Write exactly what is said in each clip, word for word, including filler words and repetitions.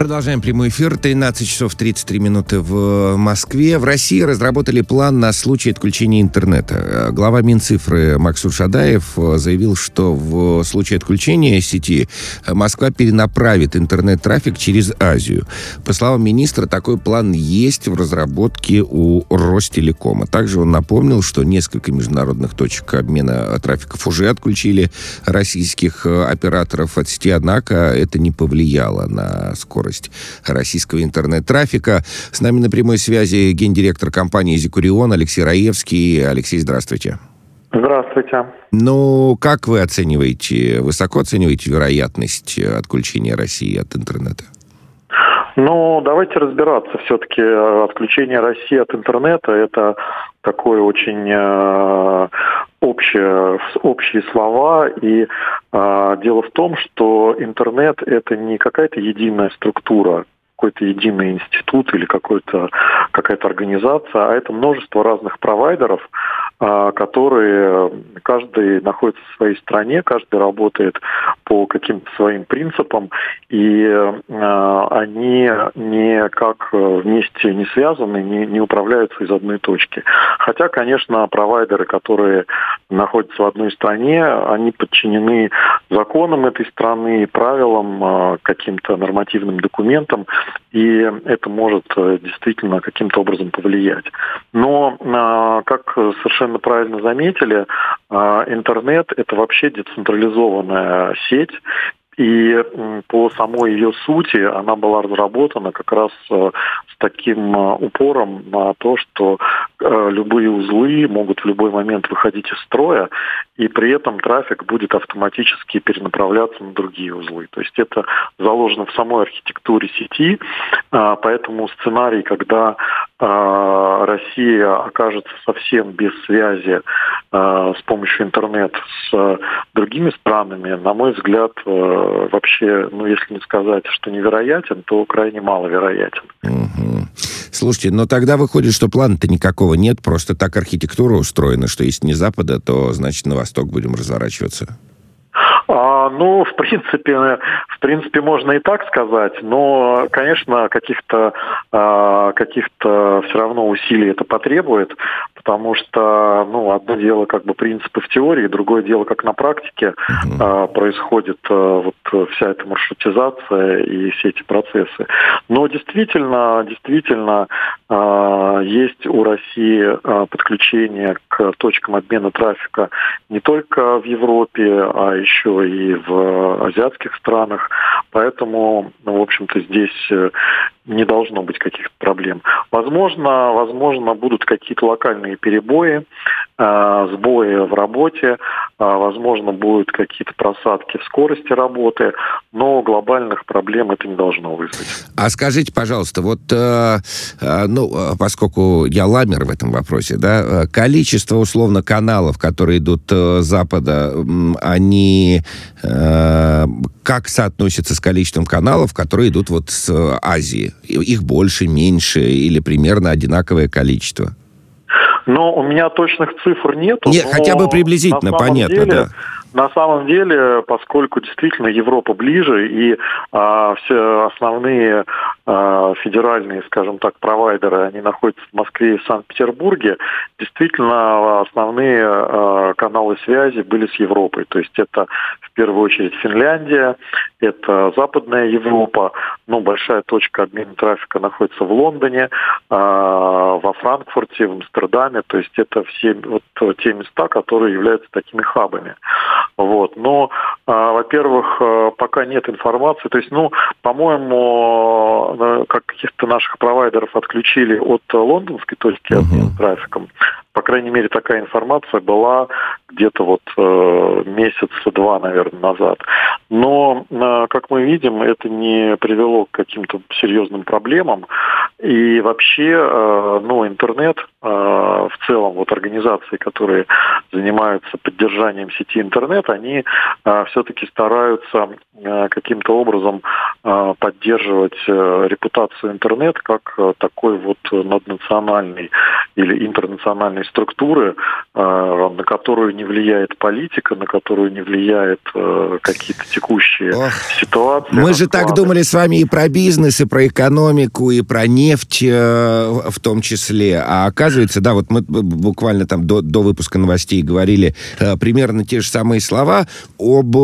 Продолжаем прямой эфир. тринадцать часов тридцать три минуты в Москве. В России разработали план на случай отключения интернета. Глава Минцифры Максут Шадаев заявил, что в случае отключения сети Москва перенаправит интернет-трафик через Азию. По словам министра, такой план есть в разработке у Ростелекома. Также он напомнил, что несколько международных точек обмена трафиков уже отключили российских операторов от сети, однако это не повлияло на скорость российского интернет-трафика. С нами на прямой связи гендиректор компании «Зикурион» Алексей Раевский. Алексей, здравствуйте. Здравствуйте. Ну, как вы оцениваете, высоко оцениваете вероятность отключения России от интернета? Ну, давайте разбираться. Все-таки отключение России от интернета – это такое очень э, общее, общие слова. И э, дело в том, что интернет – это не какая-то единая структура, какой-то единый институт или какой-то, какая-то организация, а это множество разных провайдеров, которые каждый находится в своей стране, каждый работает по каким-то своим принципам, и они никак вместе не связаны, не, не управляются из одной точки. Хотя, конечно, провайдеры, которые находятся в одной стране, они подчинены законам этой страны, правилам, каким-то нормативным документам, и это может действительно каким-то образом повлиять. Но, как совершенно правильно заметили, интернет – это вообще децентрализованная сеть, и по самой ее сути она была разработана как раз с таким упором на то, что любые узлы могут в любой момент выходить из строя, и при этом трафик будет автоматически перенаправляться на другие узлы. То есть это заложено в самой архитектуре сети, поэтому сценарий, когда Россия окажется совсем без связи с помощью интернета с другими странами, на мой взгляд, вообще, ну, если не сказать, что невероятен, то крайне маловероятен. Угу. Слушайте, но тогда выходит, что плана-то никакого нет, просто так архитектура устроена, что если не Запада, то, значит, на восток будем разворачиваться. А, ну, в принципе, в принципе, можно и так сказать, но, конечно, каких-то, а, каких-то все равно усилий это потребует, потому что, ну, одно дело как бы принципы в теории, другое дело, как на практике uh-huh. а, происходит а, вот вся эта маршрутизация и все эти процессы. Но действительно, действительно а, есть у России а, подключение к точкам обмена трафика не только в Европе, а еще и в азиатских странах, поэтому, ну, в общем-то, здесь не должно быть каких-то проблем. Возможно, возможно, будут какие-то локальные перебои, э, сбои в работе, э, возможно, будут какие-то просадки в скорости работы, но глобальных проблем это не должно вызвать. А скажите, пожалуйста, вот, э, э, ну, поскольку я ламер в этом вопросе, да, количество, условно, каналов, которые идут э, с Запада, э, они э, как соотносятся с количеством каналов, которые идут вот с Азии? Их больше, меньше или примерно одинаковое количество? Но у меня точных цифр нету. Нет, хотя бы приблизительно, понятно, деле, да. На самом деле, поскольку действительно Европа ближе, и а, все основные а, федеральные, скажем так, провайдеры, они находятся в Москве и в Санкт-Петербурге, действительно основные а, каналы связи были с Европой. То есть это в первую очередь Финляндия, это Западная Европа, ну, большая точка обмена трафика находится в Лондоне, а, во Франкфурте, в Амстердаме, то есть это все вот те места, которые являются такими хабами. Вот. Но, а, во-первых, пока нет информации, то есть, ну, по-моему, как каких-то наших провайдеров отключили от лондонской точки обмена uh-huh. трафиком. По крайней мере, такая информация была где-то вот э, месяц-два, наверное, назад. Но, э, как мы видим, это не привело к каким-то серьезным проблемам. И вообще, э, ну, интернет э, в целом, вот организации, которые занимаются поддержанием сети интернет, они э, все-таки стараются э, каким-то образом э, поддерживать э, репутацию интернет как э, такой вот наднациональной или интернациональной структуры, э, на которую не влияет политика, на которую не влияет э, какие-то текущие Ох, ситуации. Мы расклады. Же так думали с вами и про бизнес, и про экономику, и про нефть э, в том числе. А оказывается, да, вот мы буквально там до, до выпуска новостей говорили э, примерно те же самые слова об, э,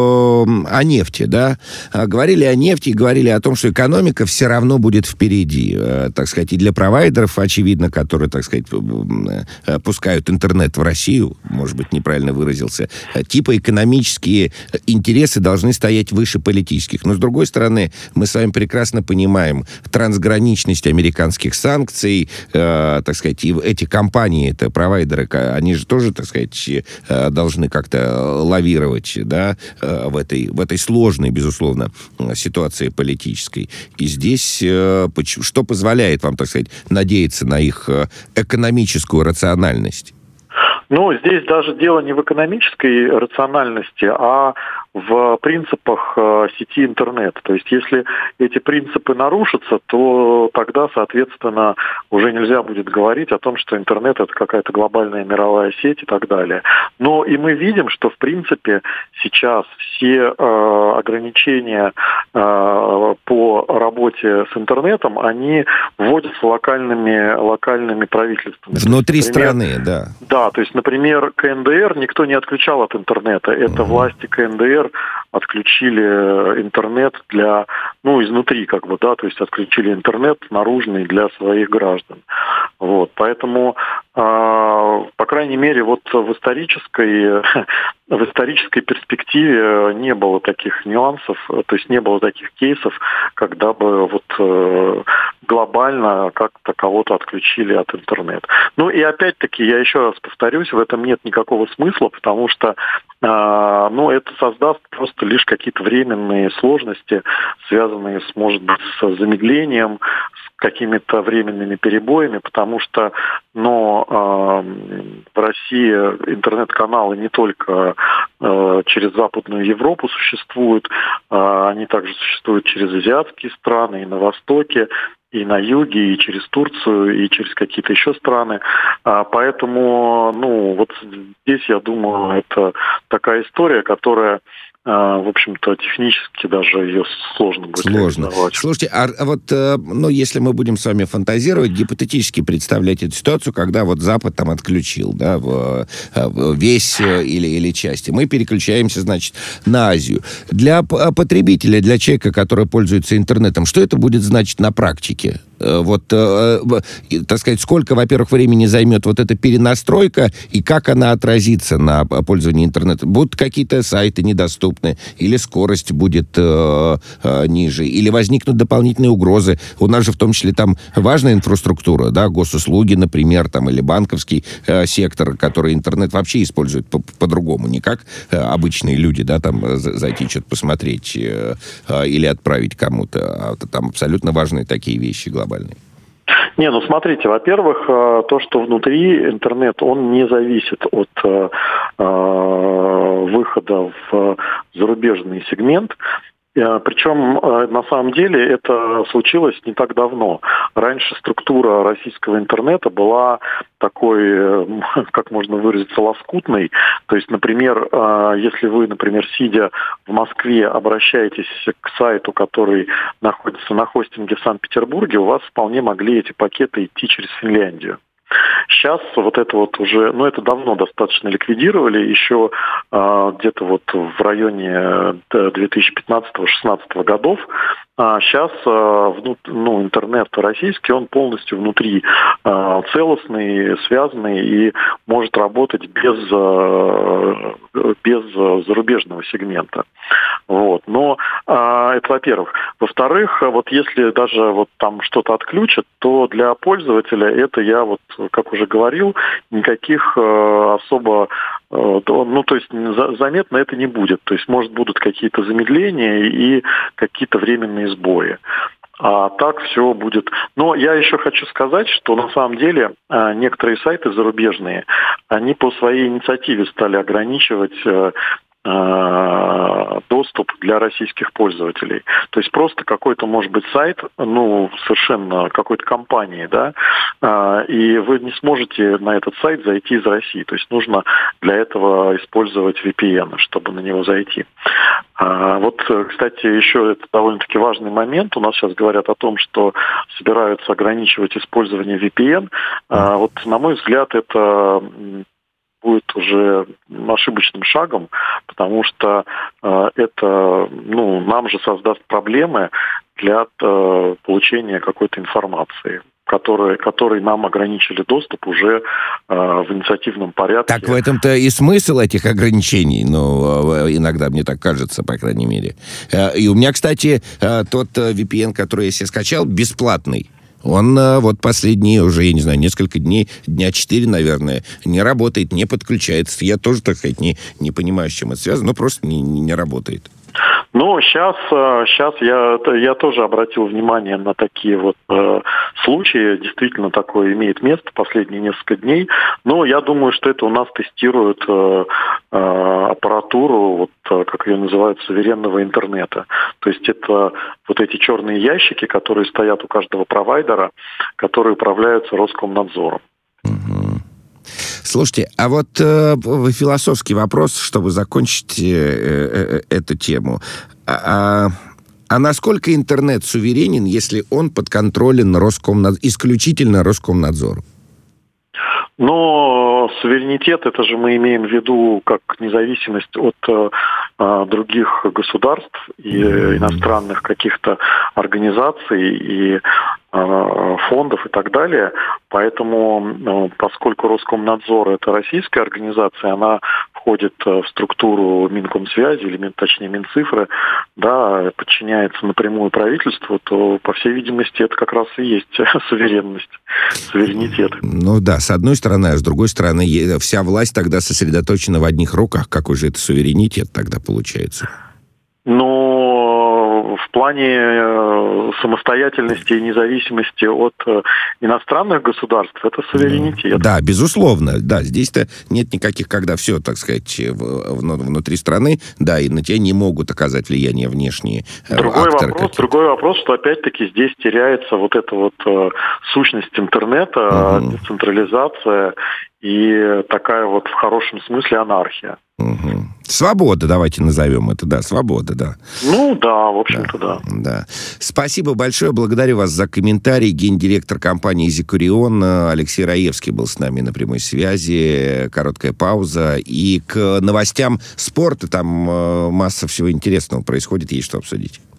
о нефти, да. Говорили о нефти и говорили о том, что экономика все равно будет впереди, э, так сказать, и для провайдеров, очевидно, которые, так сказать, э, пускают интернет в Россию, может быть, неправильно выразился, э, типа экономические интересы должны стоять выше политических. Но, с другой стороны, мы с вами прекрасно понимаем трансграничность американских санкций, э, так сказать, и эти компании, это провайдеры, они же тоже, так сказать, э, должны как-то лавировать, да, э, в этой, в этой сложной, безусловно, ситуации политической. И здесь э, что позволяет вам, так сказать, надеяться на их экономическую рациональность? Ну, здесь даже дело не в экономической рациональности, а в принципах э, сети интернет. То есть, если эти принципы нарушатся, то тогда, соответственно, уже нельзя будет говорить о том, что интернет — это какая-то глобальная мировая сеть и так далее. Но и мы видим, что, в принципе, сейчас все э, ограничения э, по работе с интернетом, они вводятся локальными, локальными правительствами. Внутри есть, например, страны, да. Да, то есть, например, ка эн дэ эр никто не отключал от интернета. Это власти ка эн дэ эр отключили интернет для, ну, изнутри, как бы, да, то есть отключили интернет наружный для своих граждан. Вот, поэтому, э, по крайней мере, вот в исторической, в исторической перспективе не было таких нюансов, то есть не было таких кейсов, когда бы вот э, глобально как-то кого-то отключили от интернета. Ну и опять-таки, я еще раз повторюсь, в этом нет никакого смысла, потому что э, ну, это создаст просто лишь какие-то временные сложности, связанные, с, может быть, с замедлением, с какими-то временными перебоями, потому что, ну, э, в России интернет-каналы не только э, через Западную Европу существуют, э, они также существуют через азиатские страны и на Востоке, и на юге, и через Турцию, и через какие-то еще страны. А, поэтому, ну, вот здесь, я думаю, это такая история, которая, а, в общем-то, технически даже ее сложно будет Сложно. реализовать. Слушайте, а, а вот, ну, если мы будем с вами фантазировать, гипотетически представлять эту ситуацию, когда вот Запад там отключил, да, в, в весь или, или части, мы переключаемся, значит, на Азию. Для потребителя, для человека, который пользуется интернетом, что это будет значить на практике? Вот, э, э, так сказать, сколько, во-первых, времени займет вот эта перенастройка и как она отразится на пользовании интернетом? Будут какие-то сайты недоступны, или скорость будет э, э, ниже, или возникнут дополнительные угрозы? У нас же в том числе там важная инфраструктура, да, госуслуги, например, там, или банковский э, сектор, который интернет вообще использует по- по-другому, не как э, обычные люди, да, там, зайти что-то посмотреть э, э, или отправить кому-то, а там абсолютно важные такие вещи глобальные. Не, ну смотрите, во-первых, то, что внутри интернет, он не зависит от э, выхода в зарубежный сегмент. Причем, на самом деле, это случилось не так давно. Раньше структура российского интернета была такой, как можно выразиться, лоскутной. То есть, например, если вы, например, сидя в Москве, обращаетесь к сайту, который находится на хостинге в Санкт-Петербурге, у вас вполне могли эти пакеты идти через Финляндию. Сейчас вот это вот уже, ну это давно достаточно ликвидировали, еще э, где-то вот в районе две тысячи пятнадцатого — две тысячи шестнадцатого годов. А сейчас э, вну, ну, интернет российский, он полностью внутри э, целостный, связанный и может работать без, э, без зарубежного сегмента. Вот. Но э, это во-первых. Во-вторых, вот если даже вот там что-то отключат, то для пользователя это, я вот, как уже говорил, никаких э, особо, э, ну то есть за, заметно это не будет. То есть может будут какие-то замедления и какие-то временные сбои. А так все будет. Но я еще хочу сказать, что на самом деле некоторые сайты зарубежные, они по своей инициативе стали ограничивать доступ для российских пользователей. То есть просто какой-то, может быть, сайт, ну, совершенно какой-то компании, да, и вы не сможете на этот сайт зайти из России. То есть нужно для этого использовать ви пи эн, чтобы на него зайти. Вот, кстати, еще это довольно-таки важный момент. У нас сейчас говорят о том, что собираются ограничивать использование ви пи эн. Вот, на мой взгляд, это будет уже ошибочным шагом, потому что э, это, ну, нам же создаст проблемы для э, получения какой-то информации, которой, которой нам ограничили доступ уже э, в инициативном порядке. Так в этом-то и смысл этих ограничений, ну, иногда мне так кажется, по крайней мере. И у меня, кстати, тот ви пи эн, который я себе скачал, бесплатный. Он вот последние уже, я не знаю, несколько дней, дня четыре, наверное, не работает, не подключается. Я тоже, так сказать, не, не понимаю, с чем это связано, но просто не, не, не работает. Ну, сейчас, сейчас я, я тоже обратил внимание на такие вот э, случаи. Действительно, такое имеет место последние несколько дней. Но я думаю, что это у нас тестируют э, э, аппаратуру, вот, как ее называют, суверенного интернета. То есть это вот эти черные ящики, которые стоят у каждого провайдера, которые управляются Роскомнадзором. Угу. Слушайте, а вот э, философский вопрос, чтобы закончить э, э, эту тему. А, а насколько интернет суверенен, если он подконтролен Роскомнадзору, исключительно Роскомнадзору? Но суверенитет, это же мы имеем в виду как независимость от э, других государств и mm-hmm. иностранных каких-то организаций и э, фондов и так далее. Поэтому, э, поскольку Роскомнадзор — это российская организация, она входит в структуру Минкомсвязи, или, точнее, Минцифры, да, подчиняется напрямую правительству, то, по всей видимости, это как раз и есть суверенность, суверенитет. Ну да, с одной стороны, а с другой стороны, вся власть тогда сосредоточена в одних руках. Какой же это суверенитет тогда получается? Ну, в плане самостоятельности и независимости от иностранных государств это суверенитет. Да, безусловно. Да, здесь-то нет никаких, когда все, так сказать, внутри страны, да, и на тебя не могут оказать влияние внешние другой акторы. Вопрос, другой вопрос, что опять-таки здесь теряется вот эта вот э, сущность интернета, угу. децентрализация и такая вот в хорошем смысле анархия. Угу. Свобода, давайте назовем это, да, свобода, да. Ну да, в общем-то, да. да. да. Спасибо большое, благодарю вас за комментарий. Гендиректор компании «Изикурион» Алексей Раевский был с нами на прямой связи. Короткая пауза. И к новостям спорта, там масса всего интересного происходит, есть что обсудить.